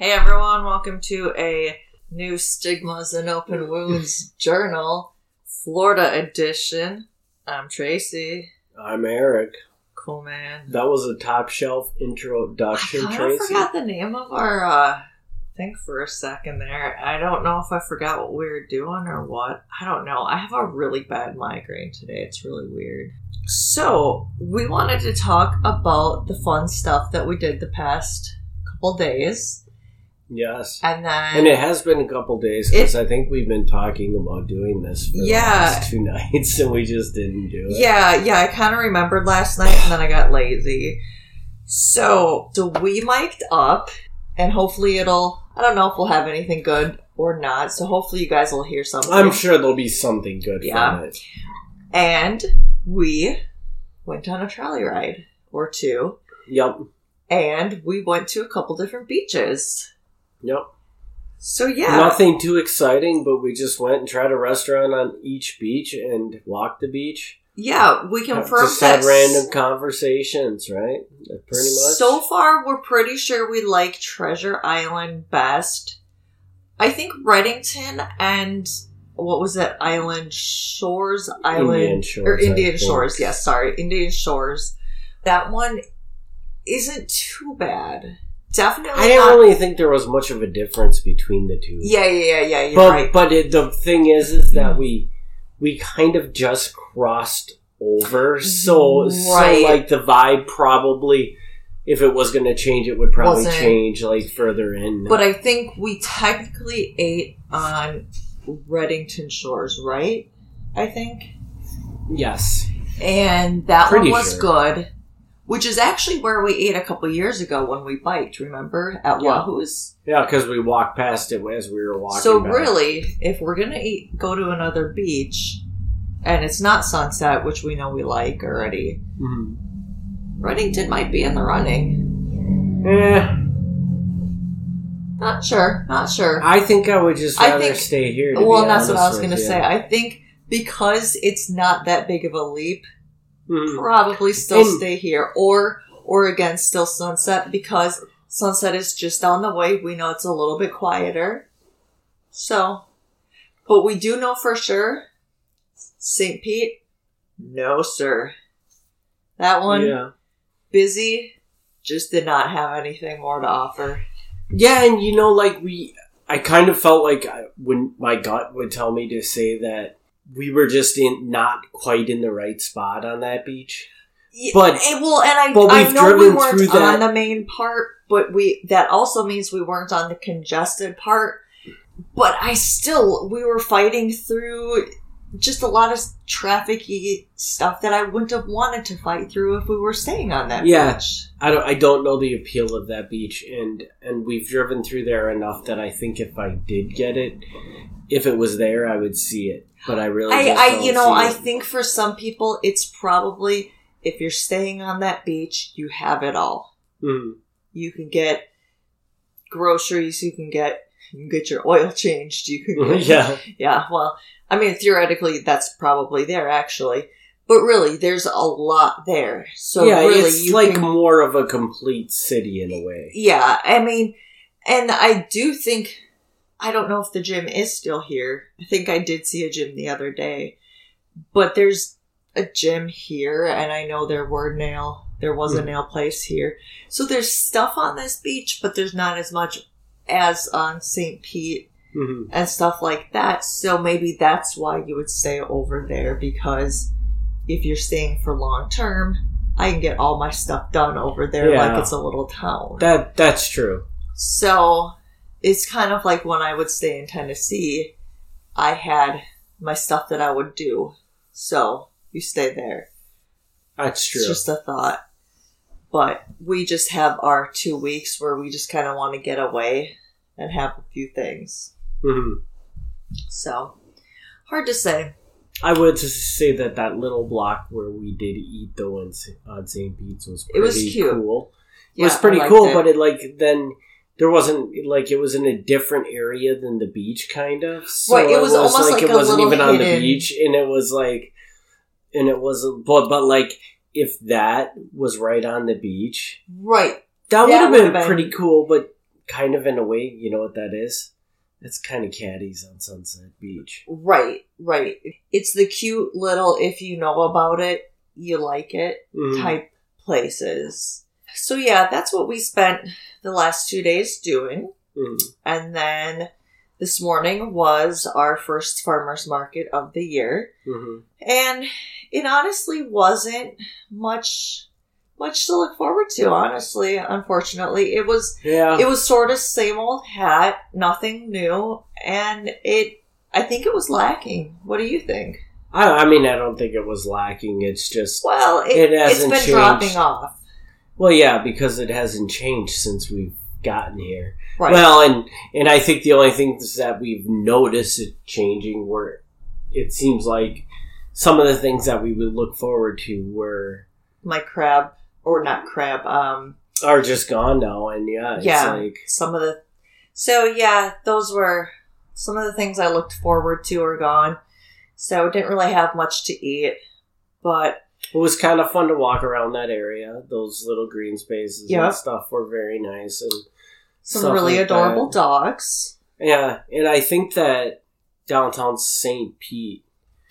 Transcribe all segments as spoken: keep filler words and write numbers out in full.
Hey everyone, welcome to a new Stigmas and Open Wounds Journal, Florida edition. I'm Tracy. I'm Eric. Cool, man. That was a top shelf introduction, I Tracy. I forgot the name of our uh, thing for a second there. I don't know if I forgot what we were doing or what. I don't know. I have a really bad migraine today. It's really weird. So, we wanted to talk about the fun stuff that we did the past couple days. Yes. And then... And it has been a couple days because I think we've been talking about doing this for yeah, the last two nights and we just didn't do it. Yeah, yeah, I kind of remembered last night and then I got lazy. So, so we mic'd up and hopefully it'll... I don't know if we'll have anything good or not, so hopefully you guys will hear something. I'm sure there'll be something good yeah. from it. And we went on a trolley ride or two. Yep. And we went to a couple different beaches. Yep. So, yeah. Nothing too exciting, but we just went and tried a restaurant on each beach and walked the beach. Yeah, we confirmed Just had random conversations, right? Pretty much. So far, we're pretty sure we like Treasure Island best. I think Reddington and... What was that? Island Shores? Island... Indian Shores. Or Indian Shores, yes, sorry. Indian Shores. That one isn't too bad. Definitely I didn't not. really think there was much of a difference between the two. Yeah, yeah, yeah, yeah, you're but, right. But it, the thing is, is that we we kind of just crossed over. So, right. so like, the vibe probably, if it was going to change, it would probably Wasn't. change, like, further in. But I think we technically ate on Reddington Shores, right? I think. Yes. And that Pretty one was sure. good. Which is actually where we ate a couple years ago when we biked, remember? At Yeah. Wahoo's. Yeah, because we walked past it as we were walking So back. really, if we're going to eat, go to another beach, and it's not Sunset, which we know we like already, Mm-hmm. Reddington might be in the running. Eh. Not sure. Not sure. I think I would just I rather think- stay here, to well, be that's what I was honest going to with say. you. I think because it's not that big of a leap, Mhm. probably still And- stay here. Or, or again, still Sunset, because Sunset is just on the way. We know it's a little bit quieter. So, but we do know for sure, Saint Pete, no sir. That one, Yeah. busy, just did not have anything more to offer. Yeah, and you know, like, we... I kind of felt like I, when my gut would tell me to say that we were just in not quite in the right spot on that beach. But- Yeah, and- well, and I, but I we've know we driven weren't through that- on the main part, but we that also means we weren't on the congested part. But I still, we were fighting through just a lot of traffic-y stuff that I wouldn't have wanted to fight through if we were staying on that Yeah. beach. I don't. I don't know the appeal of that beach, and and we've driven through there enough that I think if I did get it, if it was there, I would see it. But I really, I, just I don't you know, see I it. think for some people, it's probably, if you're staying on that beach, you have it all. Mhm. You can get groceries, you can get, you can get your oil changed, you can get, yeah, yeah, well, I mean, theoretically, that's probably there, actually. But really, there's a lot there. So yeah. really, It's you like can, more of a complete city in a way. yeah, I mean, and I do think, I don't know if the gym is still here. I think I did see a gym the other day. But there's a gym here, and I know there were nail, there was a Mhm. nail place here. So there's stuff on this beach, but there's not as much as on Saint Pete Mm-hmm. and stuff like that. So maybe that's why you would stay over there, because if you're staying for long term, I can get all my stuff done over there Yeah. like it's a little town. That that's true. So it's kind of like when I would stay in Tennessee, I had my stuff that I would do. So you stay there. That's true. It's just a thought. But we just have our two weeks where we just kind of want to get away and have a few things. hmm So, hard to say. I would just say that that little block where we did eat though on, on Saint Pete's was pretty It was cute. cool. Yeah, it was pretty I liked cool, it. but it like then there wasn't like it was in a different area than the beach, kind of. So Right, it was almost like it a wasn't little even on the hidden- beach, and it was like, and it wasn't, but but like if that was right on the beach, Right. that, That would have would've been, been- pretty cool. But kind of in a way, you know what that is? It's kind of Caddies on Sunset Beach. Right, right. It's the cute little, if you know about it, you like it Mm-hmm. type places. So yeah, that's what we spent the last two days doing. Mm-hmm. And then this morning was our first farmer's market of the year. Mm-hmm. And it honestly wasn't much much to look forward to, honestly, unfortunately. It was Yeah. it was sort of same old hat, nothing new, and it I think it was lacking. What do you think? I, I mean, I don't think it was lacking. It's just, Well, it, It it's hasn't been changed. dropping off. well, yeah, because it hasn't changed since we've gotten here. Right. Well, and and I think the only things that we've noticed it changing were, it seems like some of the things that we would look forward to were My crab, or not crab, um, are just gone now, and yeah, it's yeah, like some of the... So, yeah, those were... Some of the things I looked forward to are gone. So, didn't really have much to eat. But, it was kind of fun to walk around that area. Those little green spaces Yeah. and stuff were very nice, and some stuff really like adorable that. dogs. Yeah, and I think that downtown Saint Pete,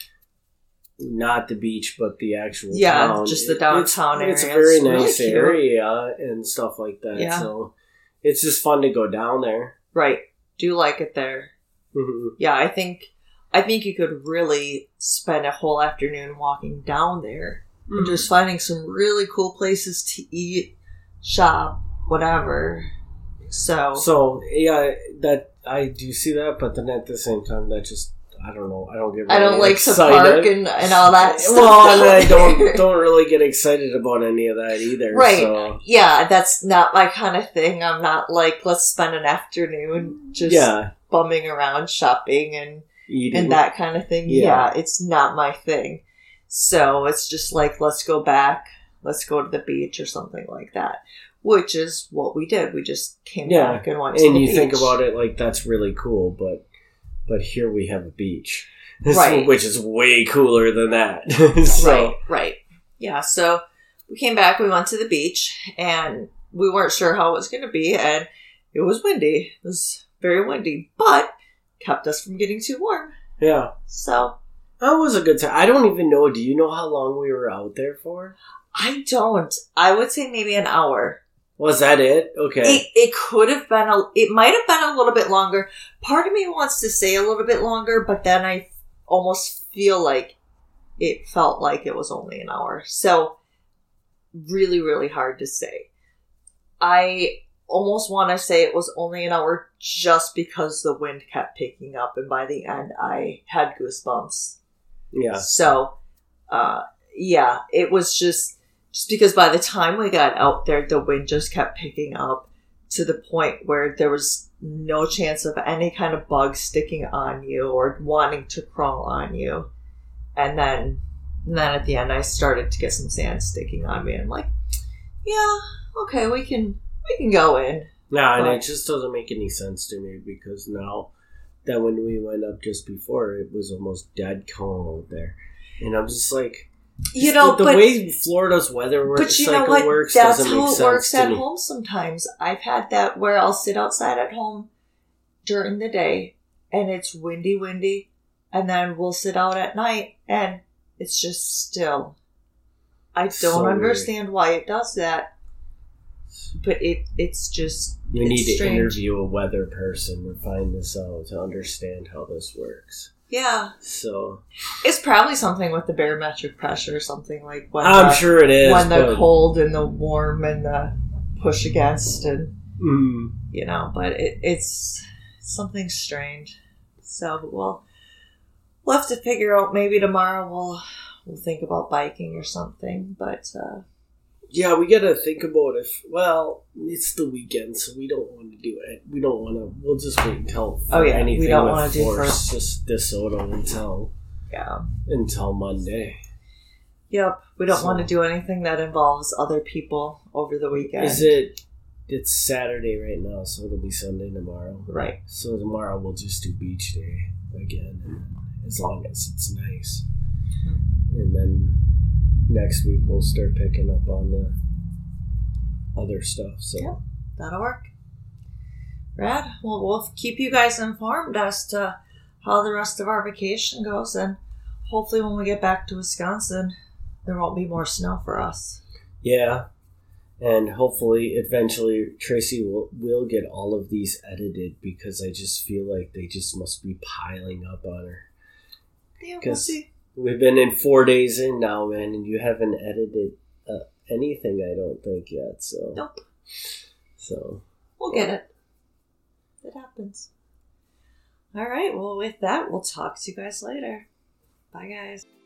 not the beach, but the actual Yeah, town, just the it- downtown it's, area. It's a very It's really nice cute. area and stuff like that. Yeah. So it's just fun to go down there. Right. Do like it there. Mhm. Yeah, I think... I think you could really spend a whole afternoon walking down there. And just finding some really cool places to eat, shop, whatever. So, So yeah, that I do see that, but then at the same time, that just I don't know. I don't get. Really I don't like to excited. park and, and all that stuff. Well, and down I don't there. don't really get excited about any of that either. Right. So, Yeah, that's not my kind of thing. I'm not like, let's spend an afternoon just yeah, bumming around shopping and, eating. and that kind of thing. Yeah. Yeah, it's not my thing. So it's just like, let's go back. Let's go to the beach or something like that. Which is what we did. We just came Yeah. back and went to And the you beach. think about it like that's really cool, but but here we have a beach, Right. which is way cooler than that. So, Right, right. Yeah, so we came back, we went to the beach, and we weren't sure how it was going to be, and it was windy. It was very windy, but kept us from getting too warm. yeah, So, that was a good time. I don't even know. Do you know how long we were out there for? I don't. I would say maybe an hour. Was that it? Okay. It, it could have been, a, it might have been a little bit longer. Part of me wants to say a little bit longer, but then I almost feel like it felt like it was only an hour. So, really, really hard to say. I almost want to say it was only an hour just because the wind kept picking up, and by the end I had goosebumps. Yeah. So, uh, yeah, it was just, just because by the time we got out there, the wind just kept picking up to the point where there was no chance of any kind of bug sticking on you or wanting to crawl on you. And then, and then at the end, I started to get some sand sticking on me. I'm like, yeah, okay, we can, we can go in. No, and But- it just doesn't make any sense to me because now that when we went up just before, it was almost dead calm out there. And I'm just like, You just know, the, the but way Florida's weather work, But you know cycle what? works That's doesn't make how it sense works to at me. home sometimes. I've had that where I'll sit outside at home during the day and it's windy, windy, and then we'll sit out at night and it's just still. I don't So weird. understand why it does that, but it it's just. We it's need to strange. interview a weather person to find this out to understand how this works. Yeah, So it's probably something with the barometric pressure or something like when I'm the, sure it is. when the but, cold and the warm and the push against and. Mm, You know, but it, it's something strange. So we'll we'll have to figure out. Maybe tomorrow we'll we'll think about biking or something. But uh, yeah, we gotta think about if. Well, it's the weekend, so we don't want to do it. We don't want to. We'll just wait until Oh, yeah, we anything don't with wanna do force, for- just DeSoto until yeah, until Monday. yep. We don't So- want to do anything that involves other people over the weekend. Is it? It's Saturday right now, so it'll be Sunday tomorrow. Right? So tomorrow we'll just do beach day again, and as long as it's nice. And then next week we'll start picking up on the other stuff. So Yeah. That'll work. Rad. Well, we'll keep you guys informed as to how the rest of our vacation goes, and hopefully when we get back to Wisconsin, there won't be more snow for us. Yeah. And hopefully, eventually, Tracy will, will get all of these edited because I just feel like they just must be piling up on her. Yeah, we'll see. We've been in four days in now, man, and you haven't edited uh, anything, I don't think, yet. So, nope. So, we'll get it. It happens. All right. Well, with that, we'll talk to you guys later. Bye, guys.